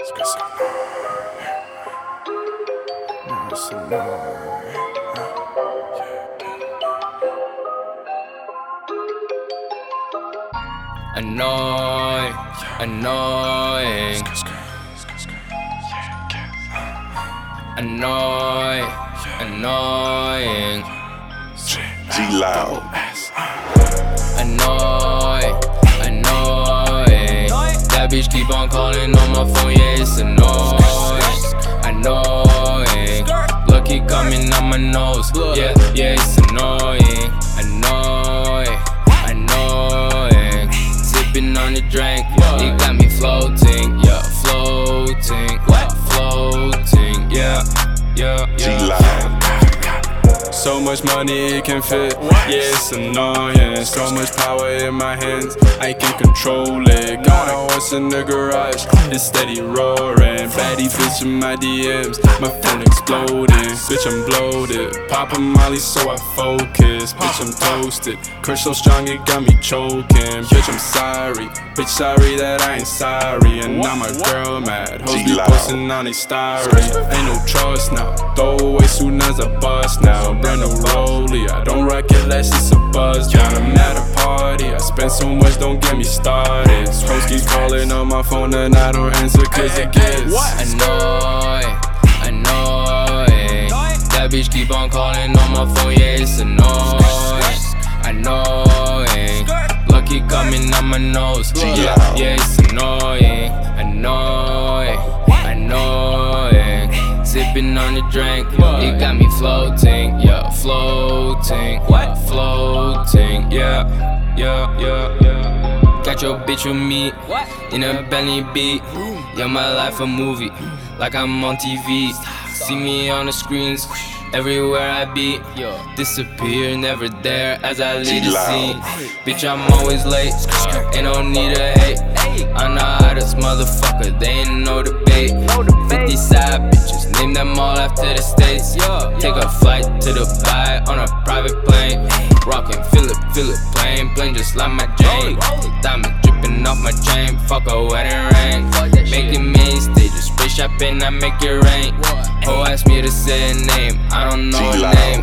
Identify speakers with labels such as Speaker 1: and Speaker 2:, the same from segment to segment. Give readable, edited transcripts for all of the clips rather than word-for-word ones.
Speaker 1: Annoying. Annoying.
Speaker 2: G-Loud.
Speaker 1: Annoying. That bitch keep on calling on my phone, yeah, it's annoying. Lucky coming on my nose, yeah, it's annoying. Sipping on the drink, it got me floating, yeah, floating, yeah.
Speaker 2: G-Loud.
Speaker 3: So much money it can fit, yeah, it's annoying. So much power in my hands, I can control it. Got a horse in the garage, it's steady roaring. Baddie bitch in my DMs, my phone exploding. Bitch, I'm bloated, poppin' Molly so I focus. Bitch, I'm toasted, crush so strong it got me choking. Bitch, I'm sorry, bitch, sorry that I ain't sorry. And now my girl mad, hoes be posting on they story. Ain't no trust now, throw away soon as I bust now. Brand new rollie, I don't rock it less, it's a buzz down. I'm at a party, I spend so much, don't get me started. Hoes keep calling on my phone and I don't answer cause it gets
Speaker 1: annoying. That bitch keep on calling on my phone, yeah, it's annoying. Lucky coming on my nose, yeah, it's annoying. Sipping on the drink, it got me floating, yeah, floating, yeah. Got your bitch with me in a Bentley beat. Yeah, my life a movie, like I'm on TV. See me on the screens, everywhere I be. Disappear, never there as I lead the scene. Bitch, I'm always late, ain't no need to hate. I'm the hottest motherfucker, they ain't no debate. 50 side bitches, name them all after the states. Take a flight to Dubai on a private plane. Rockin' Philip plane just like my Jane. Diamond drippin' off my chain, fuck a wedding ring. Making main stages, spray shopping, I make it rain. Ho asked me to say her name, I don't know her name.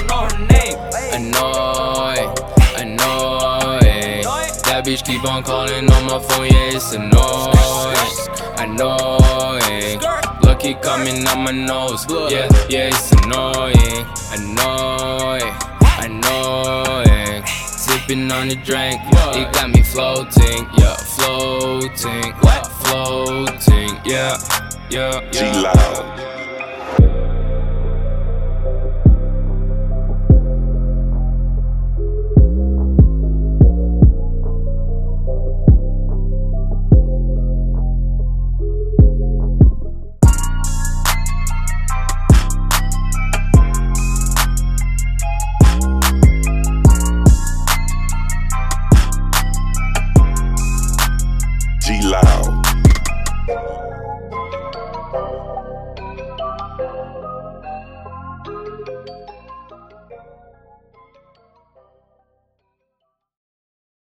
Speaker 1: Annoying. That bitch keep on calling on my phone, yeah, it's annoying. Lucky coming on my nose, yeah, it's annoying. Sipping on the drink, it got me floating, yeah, floating, yeah.
Speaker 2: G-Loud.